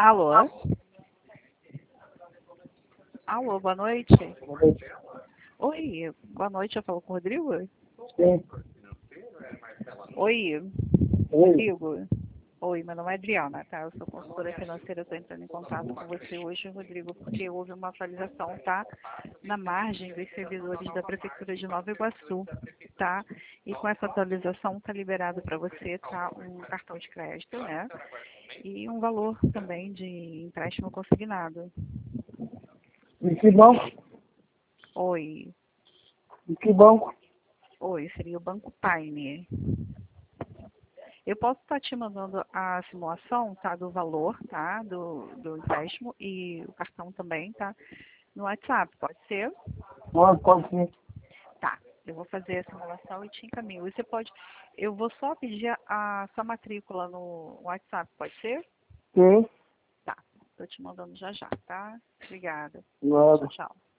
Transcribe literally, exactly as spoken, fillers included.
Alô? Alô, boa noite. Oi, boa noite, eu falo com o Rodrigo? Sim. Oi, Oi. Rodrigo. Oi, meu nome é Adriana, tá? Eu sou consultora financeira, estou entrando em contato com você hoje, Rodrigo, porque houve uma atualização, tá? Na margem dos servidores da Prefeitura de Nova Iguaçu, tá? E com essa atualização tá liberado para você, tá? Um cartão de crédito, né? E um valor também de empréstimo consignado. E que banco? Oi, E que banco? oi, seria o Banco Pioneer. Eu posso estar te mandando a simulação, tá, do valor, tá, do, do empréstimo e o cartão também, tá, no WhatsApp, pode ser? Pode, pode sim. Tá, eu vou fazer a simulação e te encaminho. E você pode, eu vou só pedir a, a sua matrícula no WhatsApp, pode ser? Sim. Tá, tô te mandando já já, tá? Obrigada. Nada. Tchau, tchau.